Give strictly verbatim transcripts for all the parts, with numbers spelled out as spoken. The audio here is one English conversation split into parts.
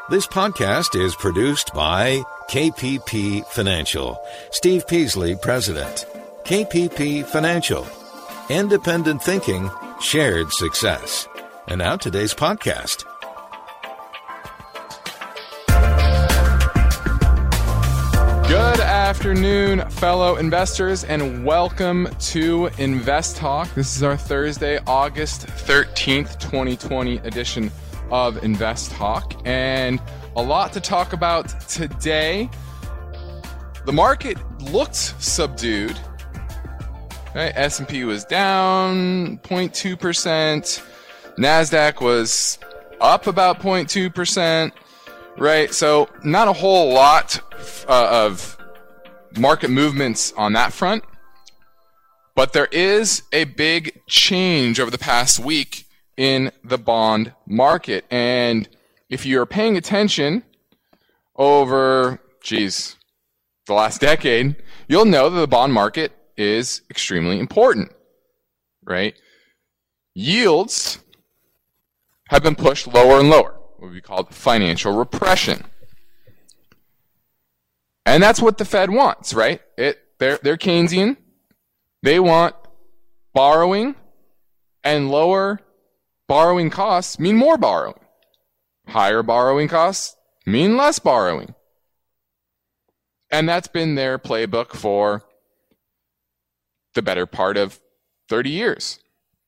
This podcast is produced by K P P Financial. Steve Peasley, President. K P P Financial. Independent thinking, shared success. And now today's podcast. Good afternoon, fellow investors, and welcome to Invest Talk. This is our Thursday, August thirteenth, twenty twenty edition of Invest Talk, and a lot to talk about today. The market looked subdued. Right? S and P was down zero point two percent. NASDAQ was up about zero point two percent. Right? So not a whole lot uh, of market movements on that front. But there is a big change over the past week in the bond market. And if you're paying attention over, geez, the last decade, you'll know that the bond market is extremely important, right? Yields have been pushed lower and lower, what we call financial repression. And that's what the Fed wants, right? It, they're, they're Keynesian. They want borrowing, and lower borrowing costs mean more borrowing. Higher borrowing costs mean less borrowing. And that's been their playbook for the better part of thirty years.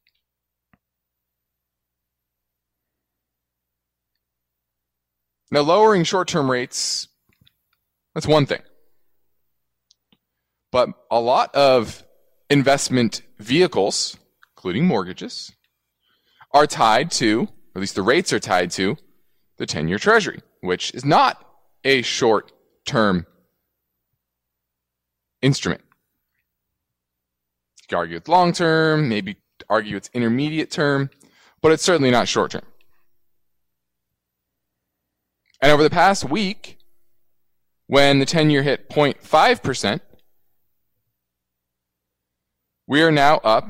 Now, lowering short-term rates, that's one thing. But a lot of investment vehicles, including mortgages, are tied to, or at least the rates are tied to, the ten-year Treasury, which is not a short-term instrument. You can argue it's long-term, maybe argue it's intermediate term, but it's certainly not short-term. And over the past week, when the ten-year hit zero point five percent, we are now up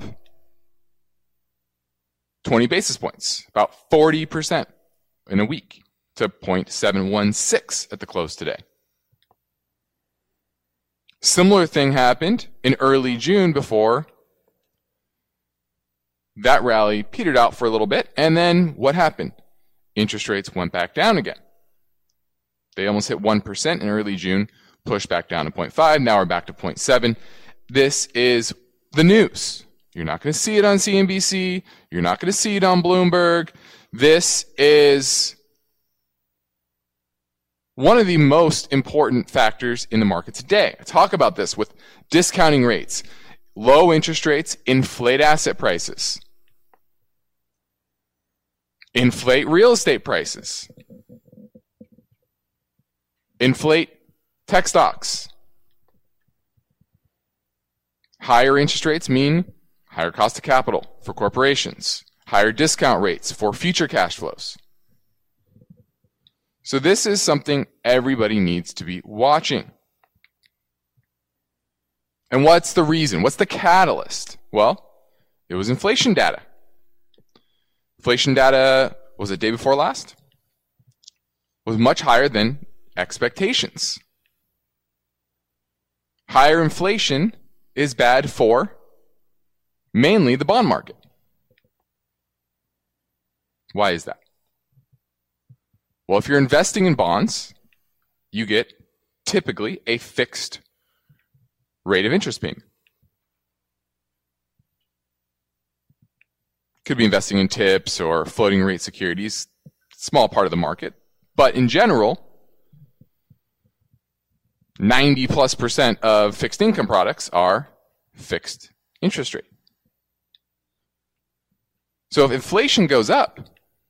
twenty basis points, about forty percent in a week, to zero point seven one six at the close today. Similar thing happened in early June before that rally petered out for a little bit, and then what happened? Interest rates went back down again. They almost hit one percent in early June, pushed back down to zero point five, now we're back to zero point seven. This is the news. You're not going to see it on C N B C. You're not going to see it on Bloomberg. This is one of the most important factors in the market today. I talk about this with discounting rates. Low interest rates inflate asset prices. Inflate real estate prices. Inflate tech stocks. Higher interest rates mean higher cost of capital for corporations, higher discount rates for future cash flows. So this is something everybody needs to be watching. And what's the reason? What's the catalyst? Well, it was inflation data. Inflation data, was it day before last? Was much higher than expectations. Higher inflation is bad for mainly the bond market. Why is that? Well, if you're investing in bonds, you get typically a fixed rate of interest payment. Could be investing in tips or floating rate securities, small part of the market. But in general, ninety plus percent of fixed income products are fixed interest rate. So if inflation goes up,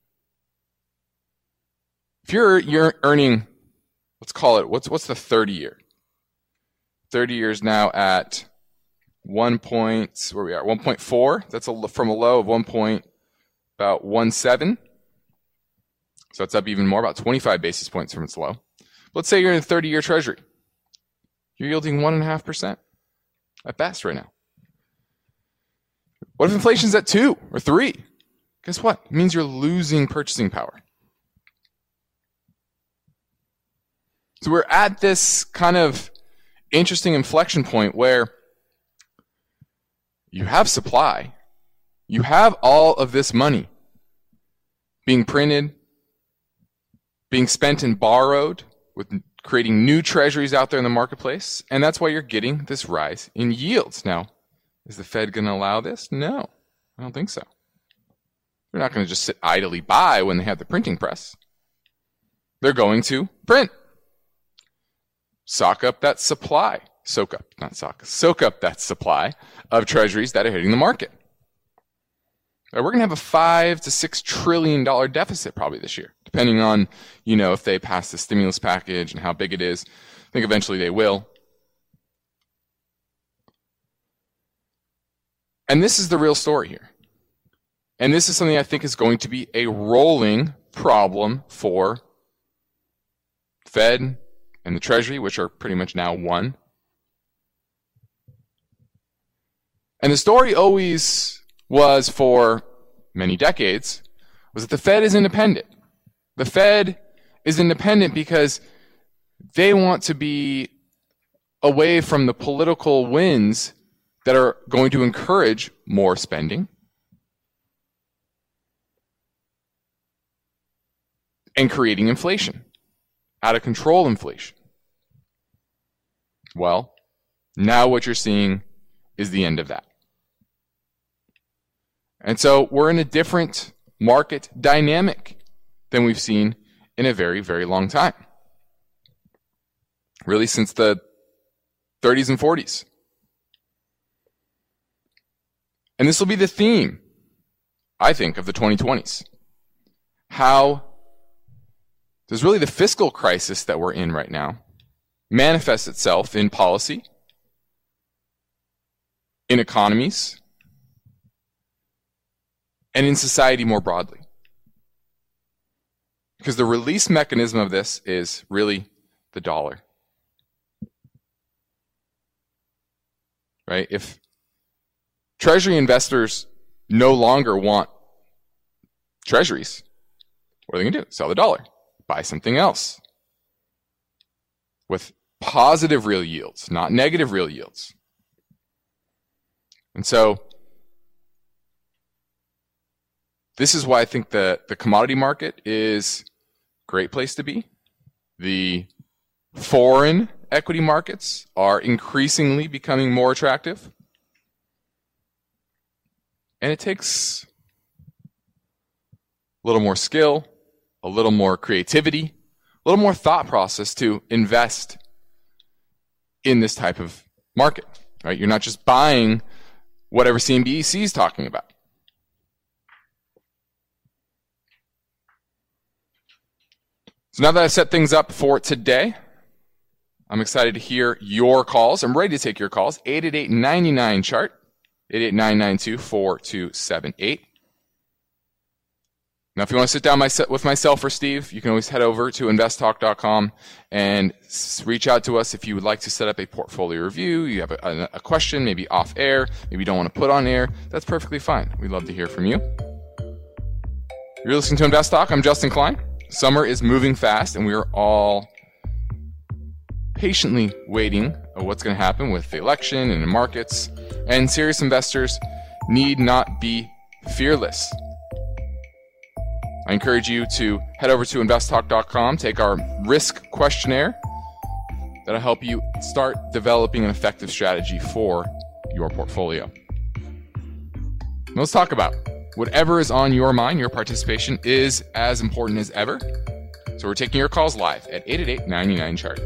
if you're you're earning, let's call it, what's what's the thirty year? thirty years now at one point, where we are, one point four. That's a, from a low of one point, about one seven. So it's up even more, about twenty-five basis points from its low. Let's say you're in a thirty year Treasury. You're yielding one point five percent at best right now. What if inflation's at two or three? Guess what? It means you're losing purchasing power. So we're at this kind of interesting inflection point where you have supply. You have all of this money being printed, being spent and borrowed, with creating new treasuries out there in the marketplace, and that's why you're getting this rise in yields. Now, is the Fed going to allow this? No, I don't think so. They're not going to just sit idly by when they have the printing press. They're going to print. Soak up that supply. Soak up, not sock. Soak up that supply of treasuries that are hitting the market. We're going to have a five to six trillion dollar deficit probably this year, depending on, you know, if they pass the stimulus package and how big it is. I think eventually they will. And this is the real story here. And this is something I think is going to be a rolling problem for Fed and the Treasury, which are pretty much now one. And the story always was, for many decades, was that the Fed is independent. The Fed is independent because they want to be away from the political winds that are going to encourage more spending and creating inflation, out of control inflation. Well, now what you're seeing is the end of that. And so we're in a different market dynamic than we've seen in a very, very long time. Really since the thirties and forties. And this will be the theme, I think, of the twenty twenties. How does really the fiscal crisis that we're in right now manifest itself in policy, in economies, and in society more broadly. Because the release mechanism of this is really the dollar. Right? If Treasury investors no longer want treasuries, what are they going to do? Sell the dollar. Buy something else. With positive real yields, not negative real yields. And so, this is why I think the, the commodity market is a great place to be. The foreign equity markets are increasingly becoming more attractive. And it takes a little more skill, a little more creativity, a little more thought process to invest in this type of market. Right? You're not just buying whatever C N B C is talking about. So now that I've set things up for today, I'm excited to hear your calls. I'm ready to take your calls. eight eight eight, nine nine, chart, eight eight nine, nine two, four two seven eight. Now, if you want to sit down my, with myself or Steve, you can always head over to invest talk dot com and reach out to us if you would like to set up a portfolio review. You have a, a question, maybe off air, maybe you don't want to put on air. That's perfectly fine. We'd love to hear from you. You're listening to Invest Talk. I'm Justin Klein. Summer is moving fast, and we are all patiently waiting on what's going to happen with the election and the markets. And serious investors need not be fearless. I encourage you to head over to invest talk dot com, take our risk questionnaire. That'll help you start developing an effective strategy for your portfolio. Now let's talk about whatever is on your mind. Your participation is as important as ever. So we're taking your calls live at eight eight eight, nine nine, chart.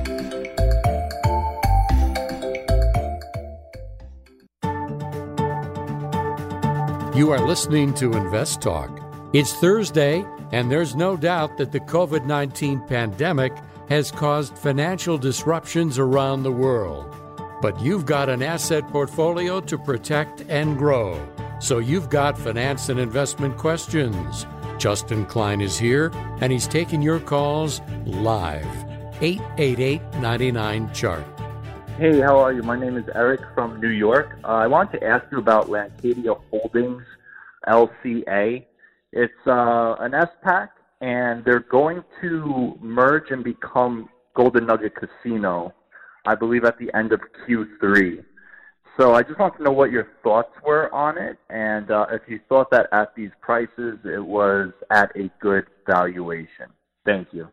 You are listening to Invest Talk. It's Thursday, and there's no doubt that the covid nineteen pandemic has caused financial disruptions around the world. But you've got an asset portfolio to protect and grow. So you've got finance and investment questions. Justin Klein is here, and he's taking your calls live. eight eight eight, nine nine, chart. Hey, how are you? My name is Eric from New York. Uh, I wanted to ask you about Lancadia Holdings, L C A. It's uh, an S PAC, and they're going to merge and become Golden Nugget Casino, I believe at the end of Q three. So I just want to know what your thoughts were on it, and uh, if you thought that at these prices it was at a good valuation. Thank you.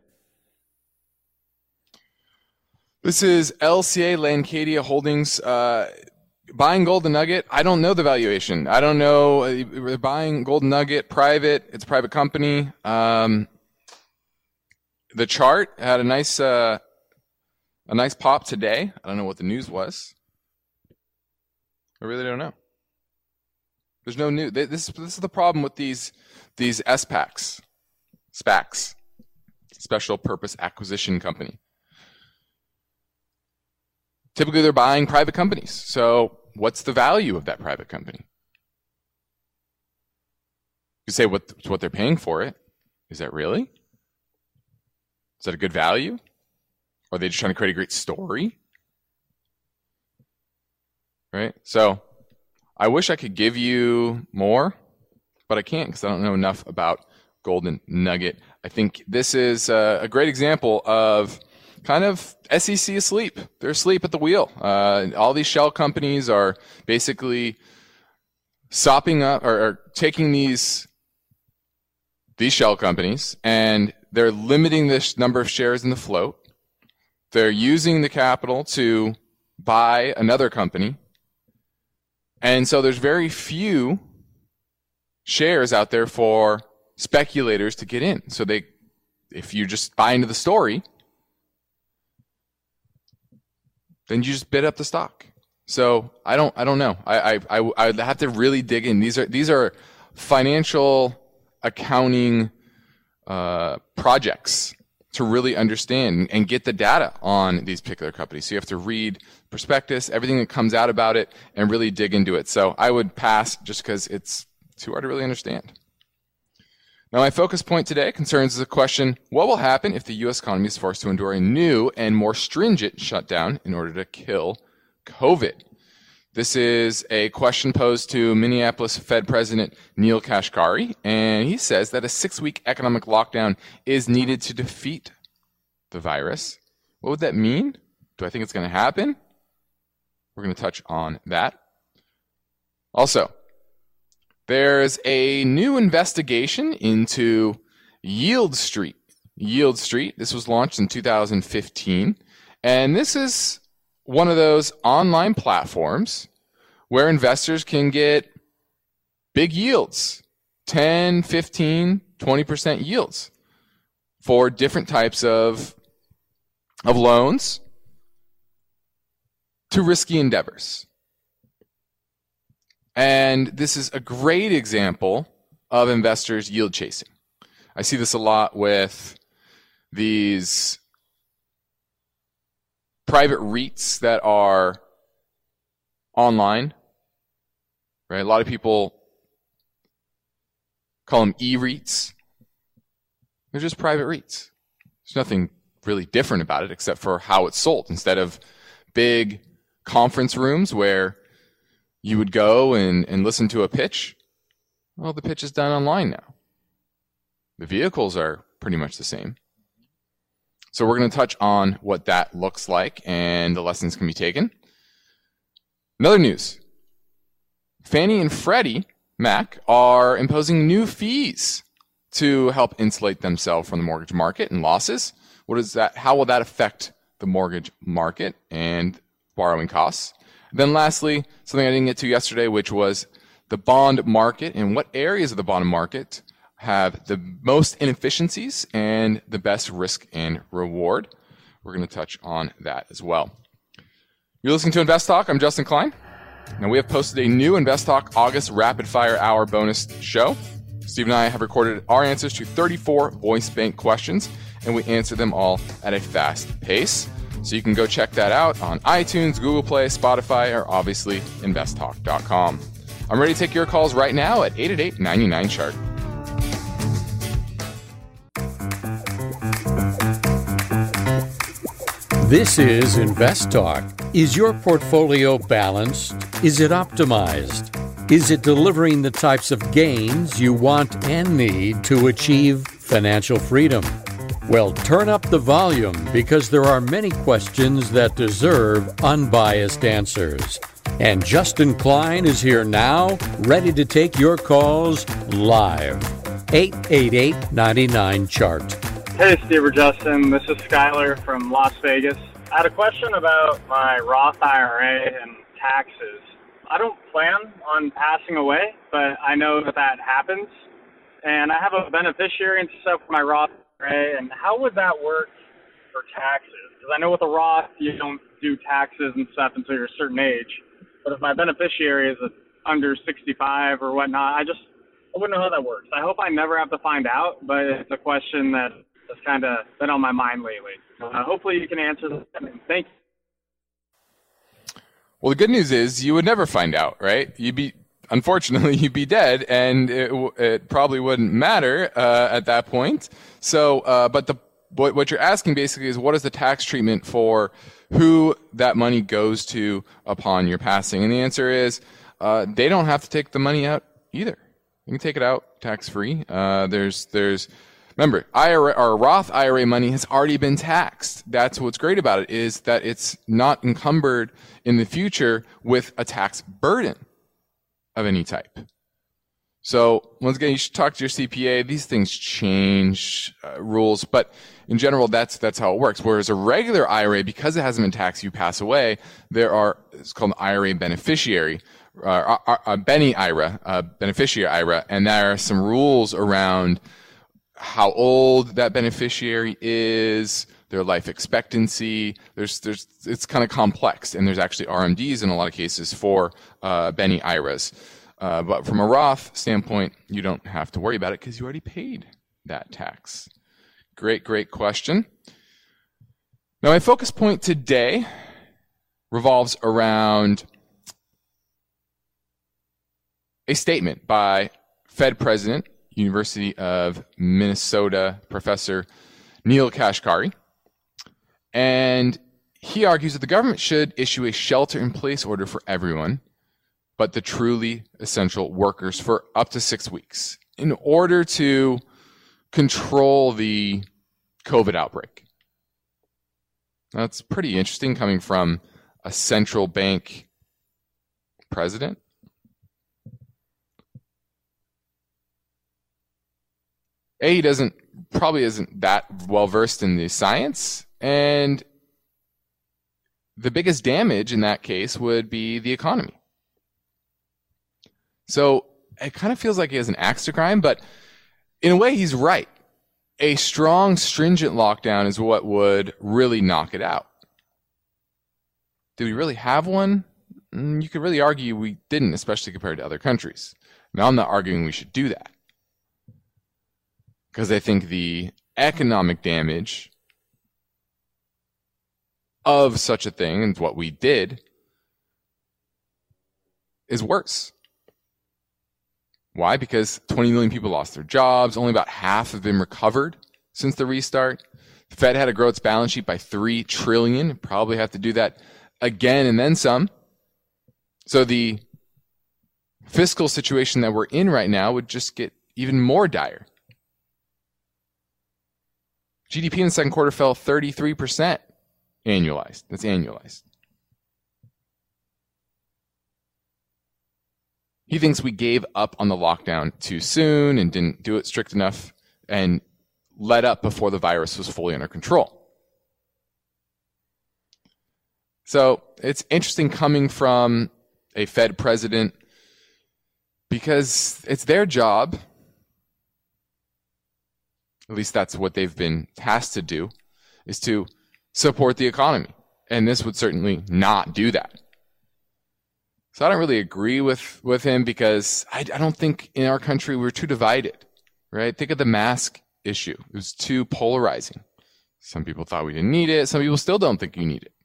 This is L C A Lancadia Holdings uh, buying Golden Nugget. I don't know the valuation. I don't know. They're buying Golden Nugget private. It's a private company. Um, the chart had a nice uh, a nice pop today. I don't know what the news was. I really don't know. There's no news. This this is the problem with these these S PACs, SPACs, Special Purpose Acquisition Company. Typically, they're buying private companies. So what's the value of that private company? You say what what they're paying for it. Is that really? Is that a good value? Or are they just trying to create a great story? Right? So I wish I could give you more, but I can't because I don't know enough about Golden Nugget. I think this is a, a great example of kind of S E C asleep. They're asleep at the wheel. Uh, all these shell companies are basically sopping up or, or taking these these shell companies, and they're limiting the number of shares in the float. They're using the capital to buy another company. And so there's very few shares out there for speculators to get in. So they, if you just buy into the story, then you just bid up the stock. So I don't, I don't know. I, I, I, I would have to really dig in. These are, these are financial accounting uh, projects to really understand and get the data on these particular companies. So you have to read prospectus, everything that comes out about it, and really dig into it. So I would pass just because it's too hard to really understand. Now, my focus point today concerns the question, what will happen if the U S economy is forced to endure a new and more stringent shutdown in order to kill COVID? This is a question posed to Minneapolis Fed President Neel Kashkari, and he says that a six-week economic lockdown is needed to defeat the virus. What would that mean? Do I think it's going to happen? We're going to touch on that. Also, there's a new investigation into Yield Street. Yield Street, this was launched in two thousand fifteen, and this is one of those online platforms where investors can get big yields, ten, fifteen, twenty percent yields for different types of, of loans to risky endeavors. And this is a great example of investors yield chasing. I see this a lot with these private REITs that are online, right? A lot of people call them e-REITs. They're just private REITs. There's nothing really different about it except for how it's sold. Instead of big conference rooms where you would go and, and listen to a pitch, well, the pitch is done online now. The vehicles are pretty much the same. So we're going to touch on what that looks like and the lessons can be taken. Another news. Fannie and Freddie Mac are imposing new fees to help insulate themselves from the mortgage market and losses. What is that? How will that affect the mortgage market and borrowing costs? Then lastly, something I didn't get to yesterday, which was the bond market and what areas of the bond market have the most inefficiencies and the best risk and reward. We're going to touch on that as well. You're listening to Invest Talk. I'm Justin Klein. Now, we have posted a new Invest Talk August Rapid Fire Hour bonus show. Steve and I have recorded our answers to thirty-four voice bank questions, and we answer them all at a fast pace. So you can go check that out on iTunes, Google Play, Spotify, or obviously invest talk dot com. I'm ready to take your calls right now at eight eight eight, nine nine, C H A R T. This is Invest Talk. Is your portfolio balanced? Is it optimized? Is it delivering the types of gains you want and need to achieve financial freedom? Well, turn up the volume because there are many questions that deserve unbiased answers. And Justin Klein is here now, ready to take your calls live. eight eight eight, nine nine, chart. Hey, Steve or Justin. This is Skylar from Las Vegas. I had a question about my Roth I R A and taxes. I don't plan on passing away, but I know that that happens. And I have a beneficiary and stuff for my Roth I R A, and how would that work for taxes? Because I know with a Roth, you don't do taxes and stuff until you're a certain age. But if my beneficiary is under sixty-five or whatnot, I just I wouldn't know how that works. I hope I never have to find out, but it's a question that has kind of been on my mind lately. Uh, hopefully you can answer that. Thank you. Well, the good news is you would never find out, right? You'd be, unfortunately, you'd be dead, and it, it probably wouldn't matter uh, at that point. So, uh, but the what, what you're asking basically is what is the tax treatment for who that money goes to upon your passing? And the answer is uh, they don't have to take the money out either. You can take it out tax-free. Uh, there's, there's, remember, I R A or Roth I R A money has already been taxed. That's what's great about it, is that it's not encumbered in the future with a tax burden of any type. So once again, you should talk to your C P A. These things change uh, rules, but in general, that's that's how it works. Whereas a regular I R A, because it hasn't been taxed, you pass away, there are, it's called an I R A beneficiary, uh, a, a Benny I R A, a beneficiary I R A, and there are some rules around how old that beneficiary is, their life expectancy. There's, there's, it's kind of complex, and there's actually R M Ds in a lot of cases for uh, Benny I R As. Uh, but from a Roth standpoint, you don't have to worry about it because you already paid that tax. Great, great question. Now, my focus point today revolves around a statement by Fed President, University of Minnesota Professor Neel Kashkari. And he argues that the government should issue a shelter-in-place order for everyone, but the truly essential workers for up to six weeks in order to control the COVID outbreak. That's pretty interesting coming from a central bank president. A, he doesn't, probably isn't that well versed in the science, and the biggest damage in that case would be the economy. So it kind of feels like he has an axe to grind, but in a way he's right. A strong, stringent lockdown is what would really knock it out. Do we really have one? You could really argue we didn't, especially compared to other countries. Now, I'm not arguing we should do that, because I think the economic damage of such a thing and what we did is worse. Why? Because twenty million people lost their jobs. Only about half have been recovered since the restart. The Fed had to grow its balance sheet by three trillion dollars. Probably have to do that again and then some. So the fiscal situation that we're in right now would just get even more dire. G D P in the second quarter fell thirty-three percent annualized. That's annualized. He thinks we gave up on the lockdown too soon and didn't do it strict enough and let up before the virus was fully under control. So it's interesting coming from a Fed president, because it's their job, at least that's what they've been tasked to do, is to support the economy. And this would certainly not do that. So I don't really agree with, with him, because I, I don't think in our country we're too divided, right? Think of the mask issue. It was too polarizing. Some people thought we didn't need it. Some people still don't think you need it.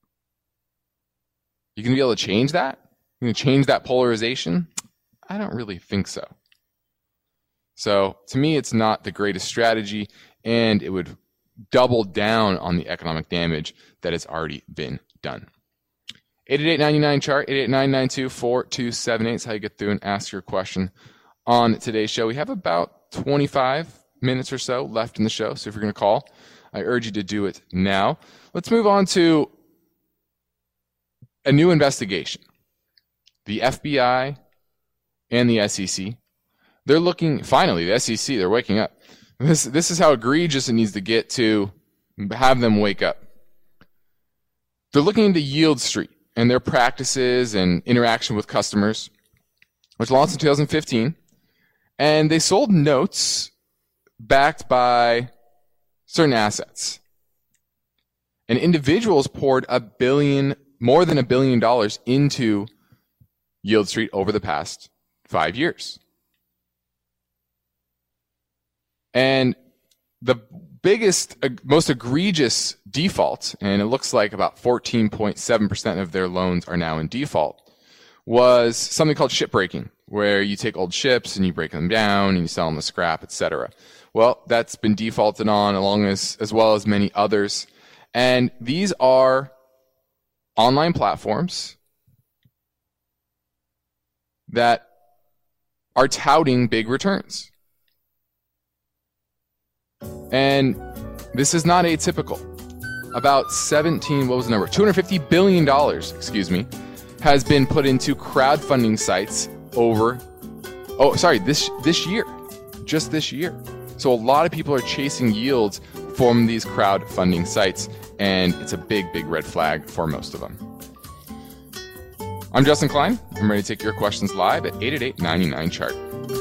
You can be able to change that? You can change that polarization? I don't really think so. So to me, it's not the greatest strategy, and it would double down on the economic damage that has already been done. eight eight eight, nine nine, chart, eight eight nine, nine two four two seven eight is how you get through and ask your question on today's show. We have about twenty-five minutes or so left in the show, so if you're going to call, I urge you to do it now. Let's move on to a new investigation. The F B I and the S E C, they're looking, finally, the S E C, they're waking up. This, this is how egregious it needs to get to have them wake up. They're looking into Yield Street and their practices and interaction with customers, which launched in two thousand fifteen. And they sold notes backed by certain assets. And individuals poured a billion, more than a billion dollars into Yield Street over the past five years. And the biggest, uh, most egregious default, and it looks like about fourteen point seven percent of their loans are now in default, was something called shipbreaking, where you take old ships and you break them down and you sell them to scrap, et cetera. Well, that's been defaulted on, along as, as well as many others. And these are online platforms that are touting big returns. And this is not atypical. About seventeen, what was the number? two hundred fifty billion dollars, excuse me, has been put into crowdfunding sites over, oh, sorry, this this year, just this year. So a lot of people are chasing yields from these crowdfunding sites, and it's a big, big red flag for most of them. I'm Justin Klein. I'm ready to take your questions live at eight eight eight, nine nine, chart.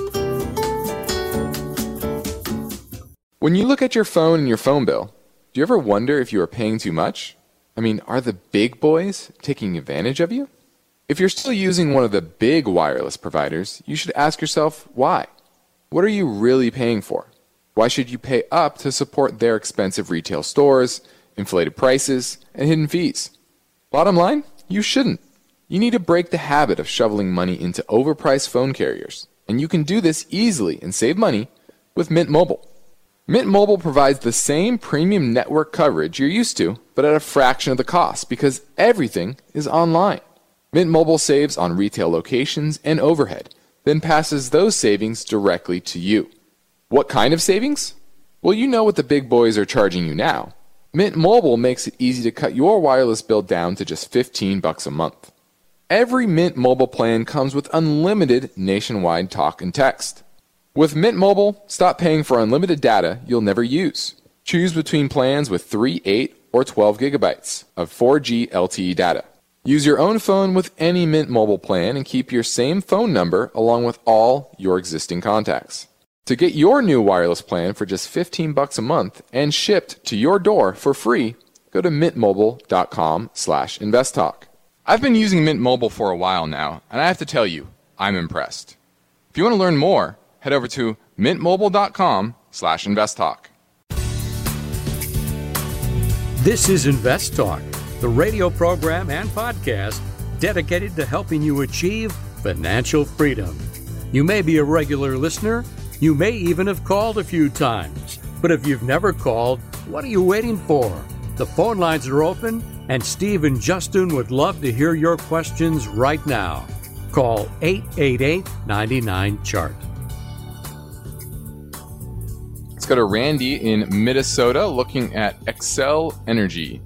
When you look at your phone and your phone bill, do you ever wonder if you are paying too much? I mean, are the big boys taking advantage of you? If you're still using one of the big wireless providers, you should ask yourself why. What are you really paying for? Why should you pay up to support their expensive retail stores, inflated prices, and hidden fees? Bottom line, you shouldn't. You need to break the habit of shoveling money into overpriced phone carriers, and you can do this easily and save money with Mint Mobile. Mint Mobile provides the same premium network coverage you're used to, but at a fraction of the cost because everything is online. Mint Mobile saves on retail locations and overhead, then passes those savings directly to you. What kind of savings? Well, you know what the big boys are charging you now. Mint Mobile makes it easy to cut your wireless bill down to just fifteen bucks a month. Every Mint Mobile plan comes with unlimited nationwide talk and text. With Mint Mobile, stop paying for unlimited data you'll never use. Choose between plans with three, eight, or twelve gigabytes of four G L T E data. Use your own phone with any Mint Mobile plan and keep your same phone number along with all your existing contacts. To get your new wireless plan for just fifteen bucks a month and shipped to your door for free, go to mintmobile.com slash investtalk. I've been using Mint Mobile for a while now, and I have to tell you, I'm impressed. If you want to learn more, head over to mintmobile.com slash investtalk. This is Invest Talk, the radio program and podcast dedicated to helping you achieve financial freedom. You may be a regular listener. You may even have called a few times. But if you've never called, what are you waiting for? The phone lines are open, and Steve and Justin would love to hear your questions right now. Call eight eight eight, nine nine, chart. Let's go to Randy in Minnesota looking at Xcel Energy.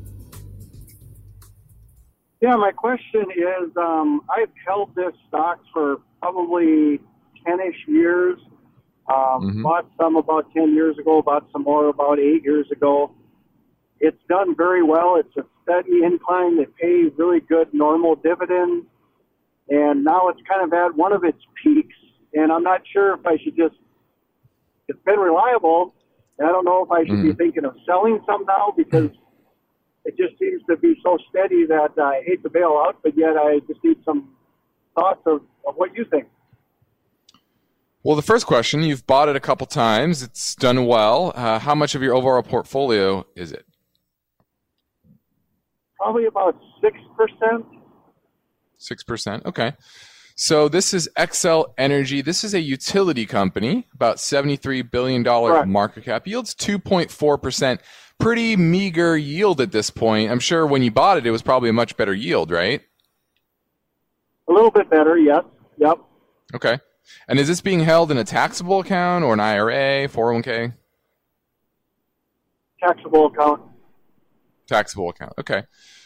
Yeah, my question is, um, I've held this stock for probably ten-ish years. Um, mm-hmm. Bought some about ten years ago, bought some more about eight years ago. It's done very well. It's a steady incline. They pay really good normal dividends. And now it's kind of at one of its peaks. And I'm not sure if I should just, it's been reliable. And I don't know if I should mm-hmm. be thinking of selling some now because it just seems to be so steady that I hate to bail out, but yet I just need some thoughts of, of what you think. Well, the first question, you've bought it a couple times. It's done well. Uh, how much of your overall portfolio is it? Probably about six percent. six percent, okay. So this is Xcel Energy. This is a utility company, about seventy-three billion dollars Correct. Market cap. Yields two point four percent. Pretty meager yield at this point. I'm sure when you bought it, it was probably a much better yield, right? A little bit better, yes. Yep. Okay. And is this being held in a taxable account or an I R A, four oh one k? taxable account. Taxable account. Okay.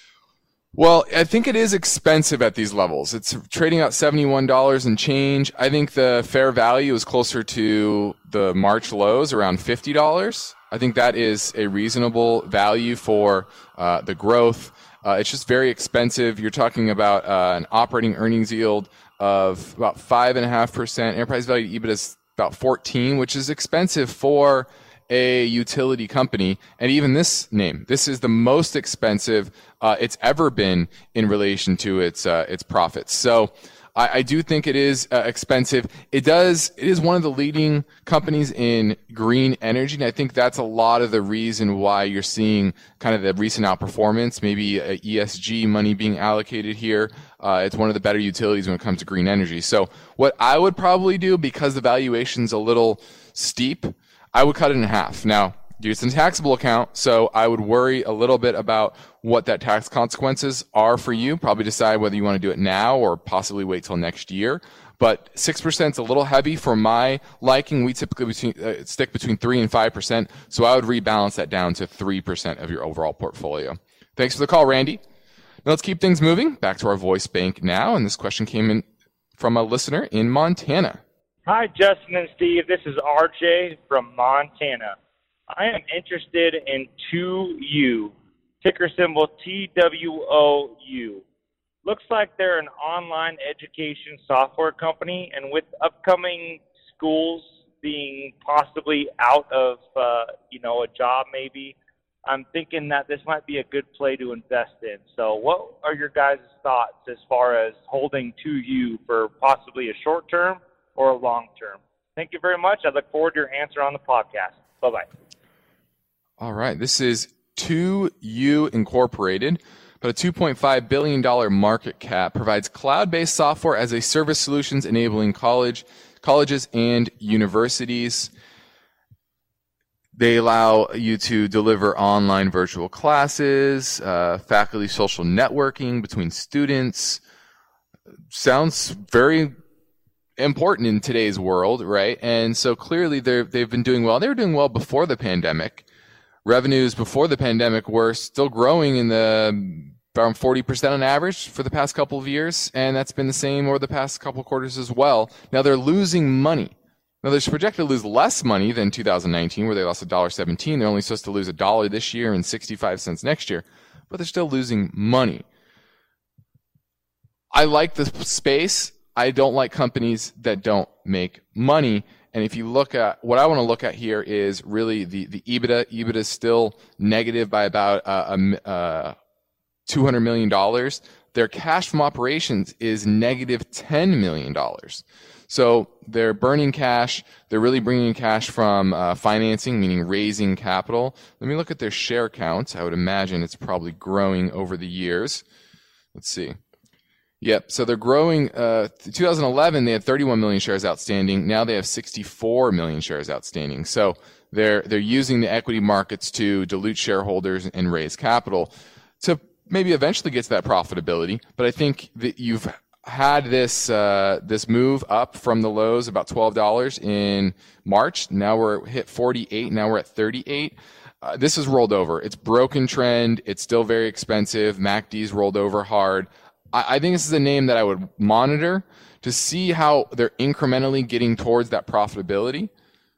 Well, I think it is expensive at these levels. It's trading out seventy-one dollars and change. I think the fair value is closer to the March lows, around fifty dollars. I think that is a reasonable value for uh, the growth. Uh, it's just very expensive. You're talking about uh, an operating earnings yield of about five point five percent. Enterprise value to EBITDA is about fourteen, which is expensive for a utility company. And even this name, this is the most expensive uh, it's ever been in relation to its uh, its profits. So I, I do think it is uh, expensive. It does. It is one of the leading companies in green energy, and I think that's a lot of the reason why you're seeing kind of the recent outperformance. Maybe uh, E S G money being allocated here. Uh, it's one of the better utilities when it comes to green energy. So what I would probably do, because the valuation's a little steep, I would cut it in half. Now, it's a taxable account, so I would worry a little bit about what that tax consequences are for you. Probably decide whether you want to do it now or possibly wait till next year. But six percent is a little heavy for my liking. We typically between, uh, stick between three and five percent, so I would rebalance that down to three percent of your overall portfolio. Thanks for the call, Randy. Now let's keep things moving. Back to our voice bank now, and this question came in from a listener in Montana. Hi, Justin and Steve. This is R J from Montana. I am interested in two U, ticker symbol T W O U. Looks like they're an online education software company, and with upcoming schools being possibly out of, uh, you know, a job maybe, I'm thinking that this might be a good play to invest in. So what are your guys' thoughts as far as holding two U for possibly a short term or a long term? Thank you very much. I look forward to your answer on the podcast. Bye-bye. All right. This is two U Incorporated, but a two point five billion dollars market cap, provides cloud-based software as a service solutions enabling college, colleges and universities. They allow you to deliver online virtual classes, uh, faculty social networking between students. Sounds very important in today's world, right? And so clearly they've they've been doing well. They were doing well before the pandemic. Revenues before the pandemic were still growing in the around forty percent on average for the past couple of years, and that's been the same over the past couple of quarters as well. Now they're losing money. Now they're projected to lose less money than two thousand nineteen, where they lost one dollar seventeen. They're only supposed to lose a dollar this year and sixty-five cents next year, but they're still losing money. I like the space. I don't like companies that don't make money. And if you look at what I want to look at here is really the, the EBITDA. EBITDA is still negative by about uh, uh, two hundred million dollars. Their cash from operations is negative ten million dollars. So they're burning cash. They're really bringing cash from uh, financing, meaning raising capital. Let me look at their share count. I would imagine it's probably growing over the years. Let's see. Yep. So they're growing. Uh, twenty eleven, they had thirty-one million shares outstanding. Now they have sixty-four million shares outstanding. So they're they're using the equity markets to dilute shareholders and raise capital to maybe eventually get to that profitability. But I think that you've had this uh, this move up from the lows, about twelve dollars in March. Now we're hit forty-eight. Now we're at thirty-eight. Uh, this has rolled over. It's broken trend. It's still very expensive. M A C D's rolled over hard. I think this is a name that I would monitor to see how they're incrementally getting towards that profitability,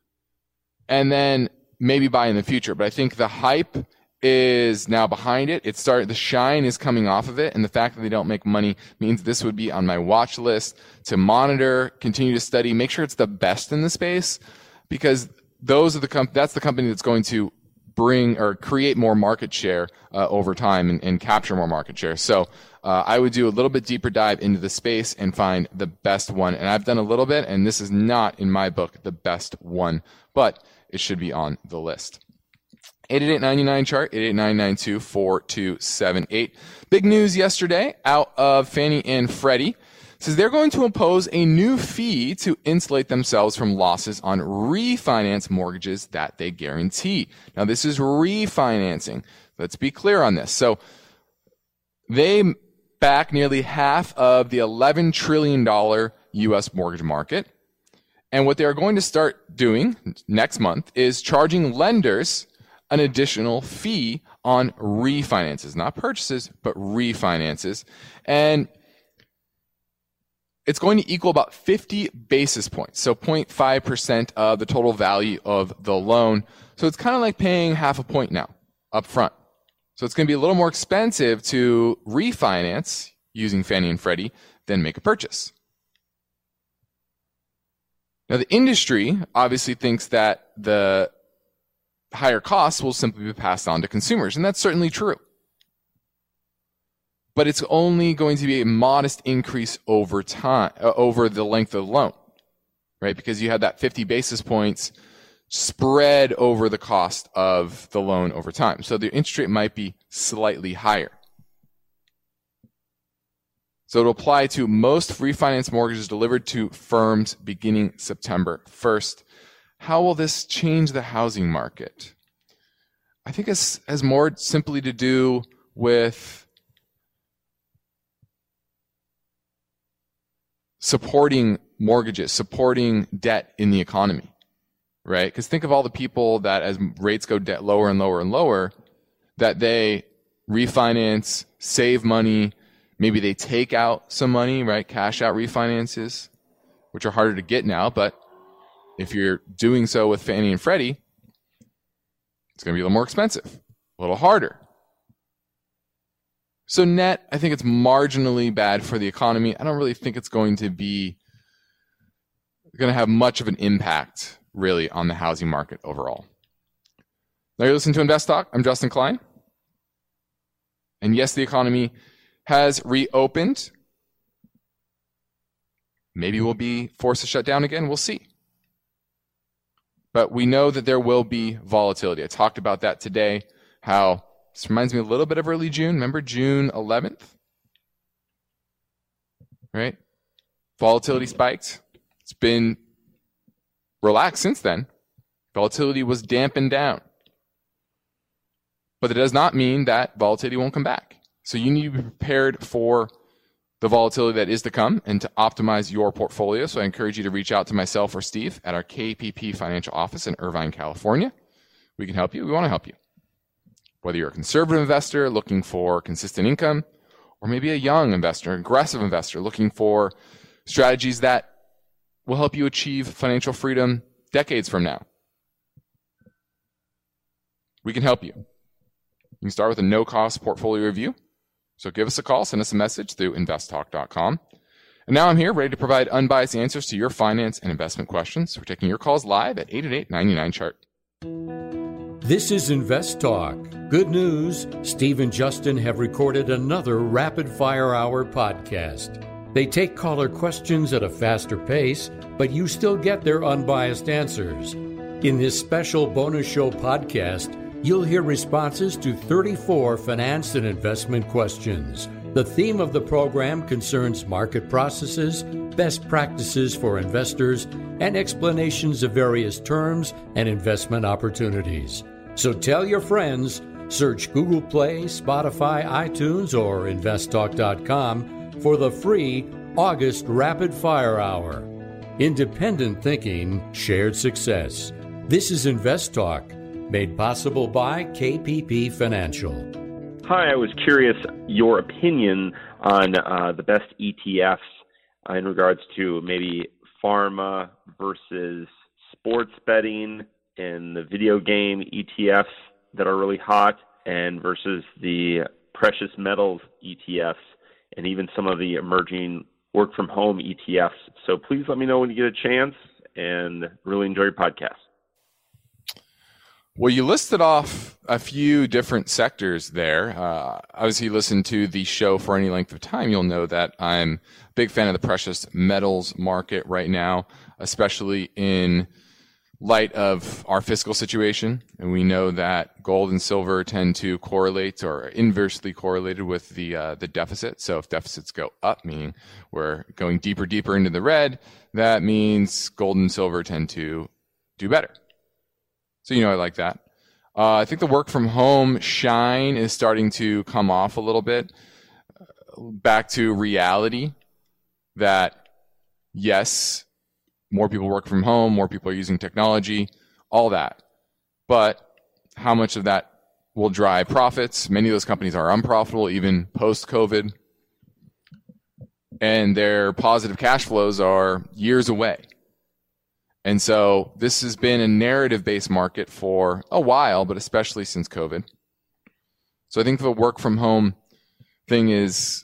and then maybe buy in the future. But I think the hype is now behind it. It started, the shine is coming off of it, and the fact that they don't make money means this would be on my watch list to monitor, continue to study, make sure it's the best in the space, because those are the comp- that's the company that's going to bring or create more market share uh, over time and, and capture more market share. So uh, I would do a little bit deeper dive into the space and find the best one. And I've done a little bit, and this is not in my book the best one, but it should be on the list. eight eight eight, nine nine chart, eight eight nine, nine two, four two seven eight. Big news yesterday out of Fannie and Freddie. Says they're going to impose a new fee to insulate themselves from losses on refinance mortgages that they guarantee. Now, this is refinancing. Let's be clear on this. So they back nearly half of the eleven trillion dollars U S mortgage market. And what they're going to start doing next month is charging lenders an additional fee on refinances, not purchases, but refinances. And it's going to equal about fifty basis points, so zero point five percent of the total value of the loan. So it's kind of like paying half a point now up front. So it's going to be a little more expensive to refinance using Fannie and Freddie than make a purchase. Now, the industry obviously thinks that the higher costs will simply be passed on to consumers, and that's certainly true. But it's only going to be a modest increase over time, uh, over the length of the loan, right? Because you have that fifty basis points spread over the cost of the loan over time. So the interest rate might be slightly higher. So it'll apply to most refinance mortgages delivered to firms beginning September first. How will this change the housing market? I think it has more simply to do with supporting mortgages, supporting debt in the economy, right? Because think of all the people that as rates go debt lower and lower and lower, that they refinance, save money, maybe they take out some money, right? Cash out refinances, which are harder to get now, but if you're doing so with Fannie and Freddie, it's going to be a little more expensive, a little harder. So net, I think it's marginally bad for the economy. I don't really think it's going to be going to have much of an impact, really, on the housing market overall. Now you're listening to Invest Talk. I'm Justin Klein. And yes, the economy has reopened. Maybe we'll be forced to shut down again. We'll see. But we know that there will be volatility. I talked about that today, how this reminds me a little bit of early June. Remember June eleventh? Right? Volatility spiked. It's been relaxed since then. Volatility was dampened down. But it does not mean that volatility won't come back. So you need to be prepared for the volatility that is to come and to optimize your portfolio. So I encourage you to reach out to myself or Steve at our K P P Financial Office in Irvine, California. We can help you. We want to help you. Whether you're a conservative investor looking for consistent income, or maybe a young investor, aggressive investor looking for strategies that will help you achieve financial freedom decades from now. We can help you. You can start with a no-cost portfolio review. So give us a call, send us a message through invest talk dot com. And now I'm here ready to provide unbiased answers to your finance and investment questions. We're taking your calls live at eight eight eight, nine nine, chart. This is Invest Talk. Good news, Steve and Justin have recorded another Rapid Fire Hour podcast. They take caller questions at a faster pace, but you still get their unbiased answers. In this special bonus show podcast, you'll hear responses to thirty-four finance and investment questions. The theme of the program concerns market processes, best practices for investors, and explanations of various terms and investment opportunities. So tell your friends, search Google Play, Spotify, iTunes, or invest talk dot com for the free August Rapid Fire Hour. Independent thinking, shared success. This is Invest Talk, made possible by K P P Financial. Hi, I was curious your opinion on uh, the best E T Fs uh, in regards to maybe pharma versus sports betting and the video game E T Fs that are really hot, and versus the precious metals E T Fs and even some of the emerging work from home E T Fs. So please let me know when you get a chance, and really enjoy your podcast. Well, you listed off a few different sectors there. Uh, obviously, you listen to the show for any length of time, you'll know that I'm a big fan of the precious metals market right now, especially in light of our fiscal situation. And we know that gold and silver tend to correlate or are inversely correlated with the uh, the deficit. So if deficits go up, meaning we're going deeper, deeper into the red, that means gold and silver tend to do better. So, you know, I like that. Uh, I think the work from home shine is starting to come off a little bit. Back to reality that, yes, more people work from home, more people are using technology, all that. But how much of that will drive profits. Many of those companies are unprofitable, even post-COVID. And their positive cash flows are years away. And so this has been a narrative-based market for a while, but especially since COVID. So I think the work from home thing is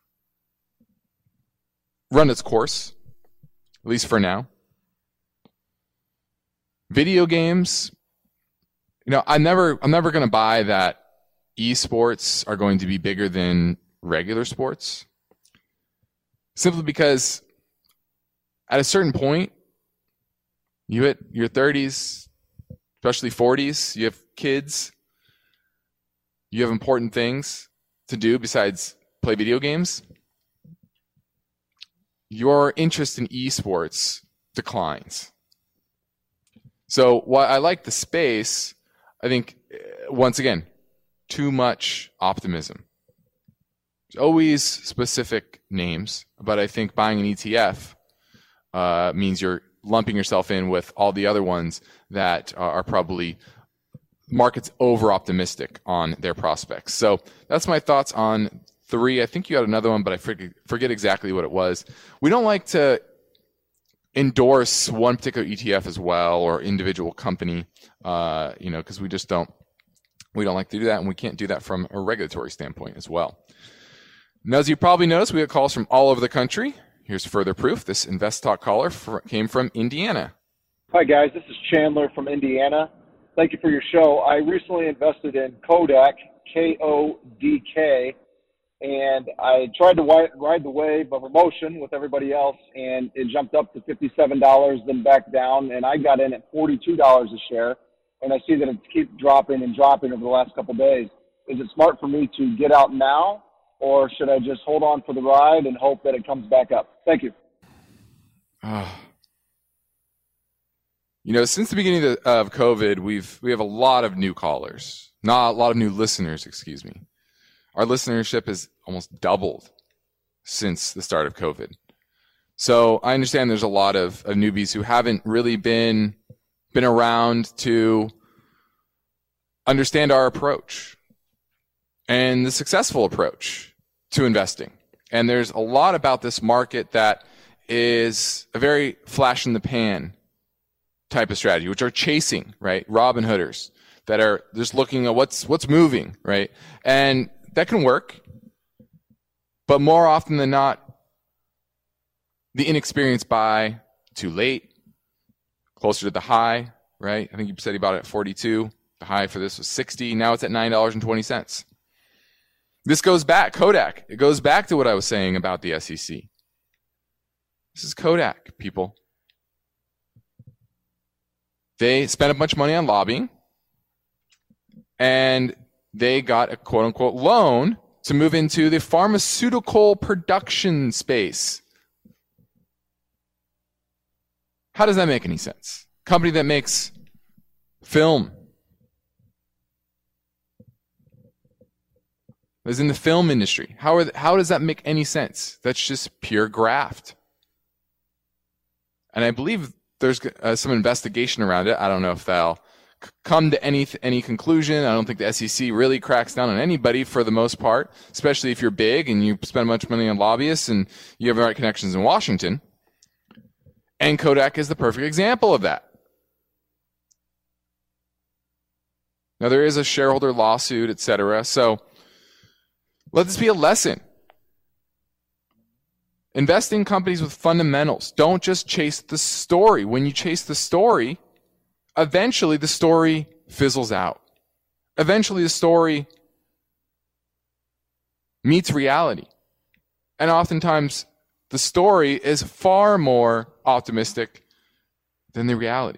run its course, at least for now. Video games, you know, I never, I'm never going to buy that esports are going to be bigger than regular sports. Simply because at a certain point, you hit your thirties, especially forties, you have kids, you have important things to do besides play video games. Your interest in esports declines. So while I like the space, I think, once again, too much optimism. There's always specific names, but I think buying an E T F uh, means you're lumping yourself in with all the other ones that are probably markets over-optimistic on their prospects. So that's my thoughts on three. I think you had another one, but I forget, forget exactly what it was. We don't like to endorse one particular E T F as well or individual company, uh, you know, because we just don't, we don't like to do that, and we can't do that from a regulatory standpoint as well. Now, as you probably noticed, we get calls from all over the country. Here's further proof. This Invest Talk caller for, came from Indiana. Hi, guys. This is Chandler from Indiana. Thank you for your show. I recently invested in Kodak, K O D K, and I tried to ride the wave of emotion with everybody else, and it jumped up to fifty-seven dollars, then back down, and I got in at forty-two dollars a share, and I see that it's keep dropping and dropping over the last couple of days. Is it smart for me to get out now, or should I just hold on for the ride and hope that it comes back up? Thank you. Oh. You know, since the beginning of, the, of COVID, we've we have a lot of new callers, not a lot of new listeners, excuse me. Our listenership has almost doubled since the start of COVID. So I understand there's a lot of, of newbies who haven't really been been around to understand our approach and the successful approach to investing. And there's a lot about this market that is a very flash in the pan type of strategy, which are chasing, right? Robin Hooders that are just looking at what's what's moving, right? And that can work, but more often than not, the inexperienced buy too late, closer to the high, right? I think you said you bought it at forty-two. The high for this was sixty. Now it's at nine dollars and twenty cents. This goes back, Kodak. It goes back to what I was saying about the S E C. This is Kodak, people. They spent a bunch of money on lobbying, and they got a quote-unquote loan to move into the pharmaceutical production space. How does that make any sense? Company that makes film is in the film industry. How are, how does that make any sense? That's just pure graft. And I believe there's uh, some investigation around it. I don't know if they'll c- come to any any conclusion. I don't think the S E C really cracks down on anybody for the most part, especially if you're big and you spend a bunch of money on lobbyists and you have the right connections in Washington. And Kodak is the perfect example of that. Now, there is a shareholder lawsuit, et cetera. So let this be a lesson. Invest in companies with fundamentals. Don't just chase the story. When you chase the story, eventually the story fizzles out. Eventually the story meets reality. And oftentimes the story is far more optimistic than the reality.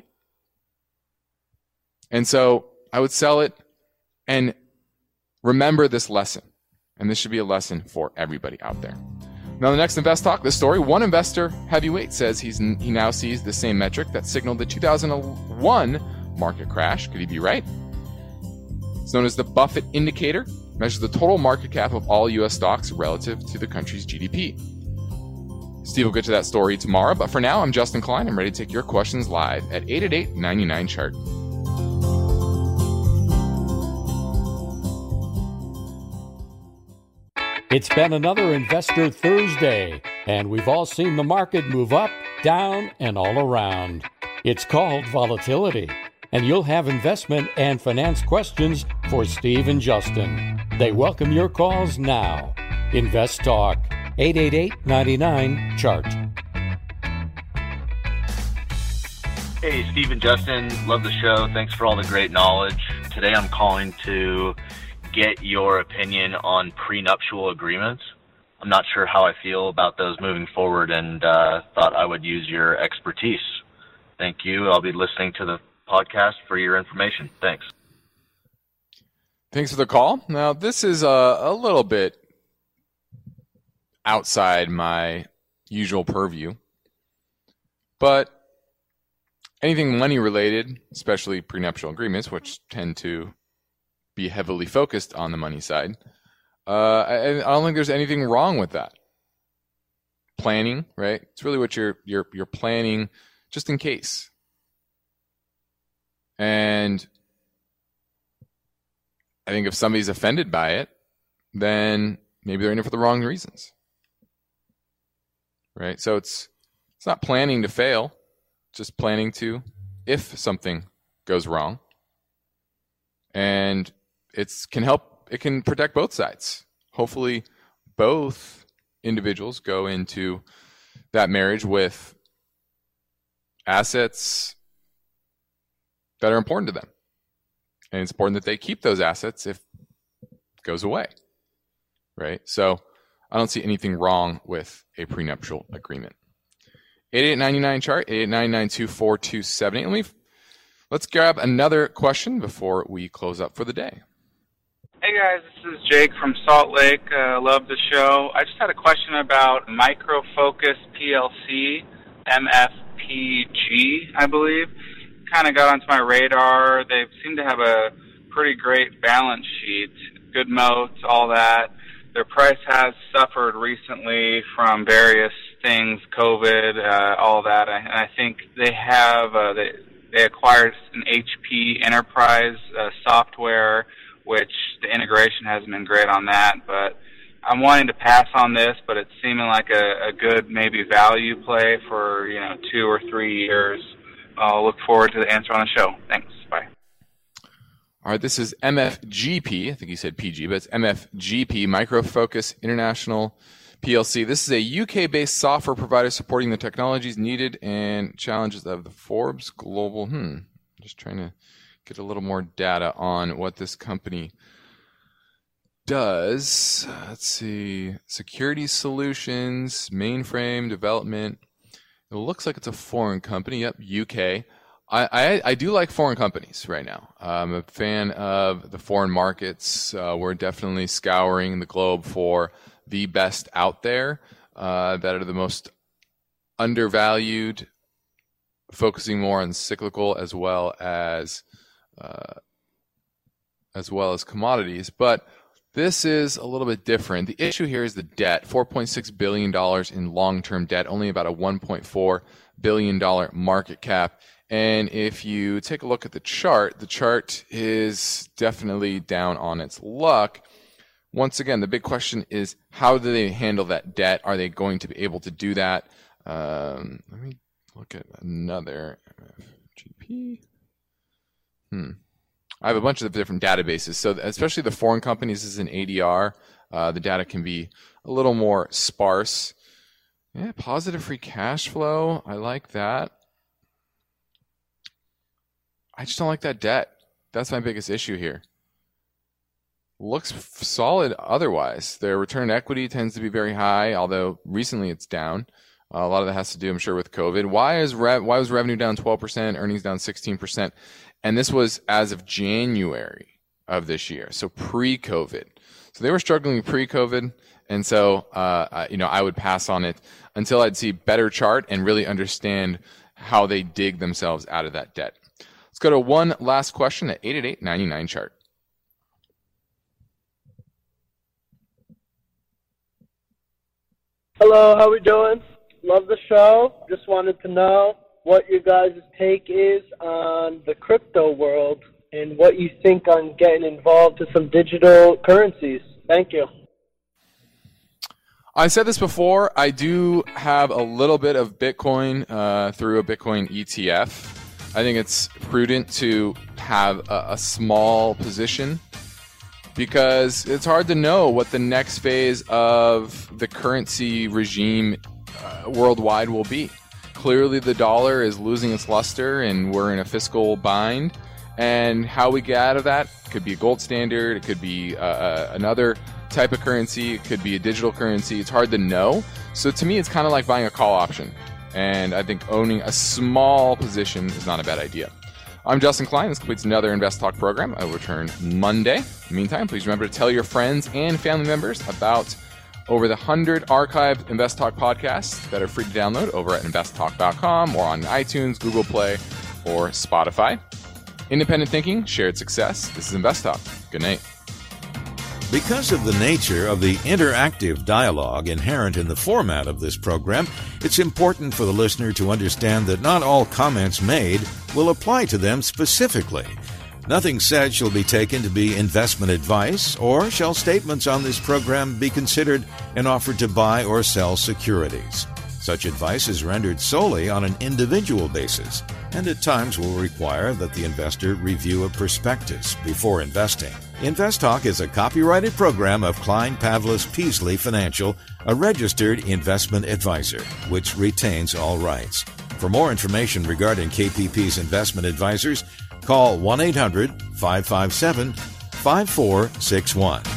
And so I would sell it and remember this lesson. And this should be a lesson for everybody out there. Now, the next Invest Talk, this story, one investor heavyweight says he's he now sees the same metric that signaled the two thousand one market crash. Could he be right? It's known as the Buffett Indicator. It measures the total market cap of all U S stocks relative to the country's G D P. Steve will get to that story tomorrow, but for now, I'm Justin Klein. I'm ready to take your questions live at eight eight eight, nine nine, chart. It's been another Investor Thursday, and we've all seen the market move up, down, and all around. It's called volatility, and you'll have investment and finance questions for Steve and Justin. They welcome your calls now. Invest Talk, eight eight eight, nine nine, chart. Hey, Steve and Justin, love the show. Thanks for all the great knowledge. Today I'm calling to get your opinion on prenuptial agreements. I'm not sure how I feel about those moving forward, and uh, thought I would use your expertise. Thank you. I'll be listening to the podcast for your information. Thanks. Thanks for the call. Now, this is a, a little bit outside my usual purview, but anything money related, especially prenuptial agreements, which tend to be heavily focused on the money side, uh, I, I don't think there's anything wrong with that. Planning, right? It's really what you're you're you're planning just in case. And I think if somebody's offended by it, then maybe they're in it for the wrong reasons. Right? So it's it's not planning to fail, just planning to if something goes wrong. And it's can help it can protect both sides. Hopefully both individuals go into that marriage with assets that are important to them. And it's important that they keep those assets if it goes away. Right? So I don't see anything wrong with a prenuptial agreement. eight eight nine nine chart, eight eight nine nine two four two seven eight. Let me, let's grab another question before we close up for the day. Hey guys, this is Jake from Salt Lake. Uh, love the show. I just had a question about Micro Focus P L C, M F P G, I believe. Kind of got onto my radar. They seem to have a pretty great balance sheet, good moats, all that. Their price has suffered recently from various things, COVID, uh, all that. I, I think they have uh, they they acquired an H P Enterprise uh, software, which the integration hasn't been great on that. But I'm wanting to pass on this, but it's seeming like a, a good maybe value play for you know two or three years. I'll look forward to the answer on the show. Thanks. Bye. All right, this is M F G P. I think you said P G, but it's M F G P, Micro Focus International P L C. This is a U K-based software provider supporting the technologies needed and challenges of the Forbes Global. Hmm. Just trying to get a little more data on what this company does. Let's see. Security solutions, mainframe development. It looks like it's a foreign company. Yep, U K. I, I, I do like foreign companies right now. I'm a fan of the foreign markets. Uh, we're definitely scouring the globe for the best out there uh, that are the most undervalued, focusing more on cyclical as well as uh, as well as commodities. But this is a little bit different. The issue here is the debt, four point six billion dollars in long-term debt, only about a one point four billion dollars market cap. And if you take a look at the chart, the chart is definitely down on its luck. Once again, the big question is, how do they handle that debt? Are they going to be able to do that? Um, let me look at another M F G P. Hmm. I have a bunch of different databases. So especially the foreign companies is an A D R. Uh, the data can be a little more sparse. Yeah, positive free cash flow. I like that. I just don't like that debt. That's my biggest issue here. Looks f- solid otherwise. Their return on equity tends to be very high, although recently it's down. Uh, a lot of that has to do, I'm sure, with COVID. Why is rev- why was revenue down twelve percent, earnings down sixteen percent? And this was as of January of this year, so pre-COVID. So they were struggling pre-COVID, and so uh, you know I would pass on it until I'd see better chart and really understand how they dig themselves out of that debt. Let's go to one last question at eight eight eight, nine nine chart. Hello, how we doing? Love the show. Just wanted to know what your guys' take is on the crypto world and what you think on getting involved to some digital currencies. Thank you. I said this before. I do have a little bit of Bitcoin uh, through a Bitcoin E T F. I think it's prudent to have a, a small position because it's hard to know what the next phase of the currency regime uh, worldwide will be. Clearly, the dollar is losing its luster and we're in a fiscal bind. And how we get out of that could be a gold standard. It could be uh, another type of currency. It could be a digital currency. It's hard to know. So to me, it's kind of like buying a call option. And I think owning a small position is not a bad idea. I'm Justin Klein. This completes another Invest Talk program. I will return Monday. In the meantime, please remember to tell your friends and family members about over the one hundred archived Invest Talk podcasts that are free to download over at invest talk dot com or on iTunes, Google Play, or Spotify. Independent thinking, shared success. This is Invest Talk. Good night. Because of the nature of the interactive dialogue inherent in the format of this program, it's important for the listener to understand that not all comments made will apply to them specifically. Nothing said shall be taken to be investment advice, or shall statements on this program be considered an offer to buy or sell securities. Such advice is rendered solely on an individual basis, and at times will require that the investor review a prospectus before investing. Invest Talk is a copyrighted program of Klein Pavlis Peasley Financial, a registered investment advisor, which retains all rights. For more information regarding K P P's investment advisors, call one eight hundred five five seven five four six one.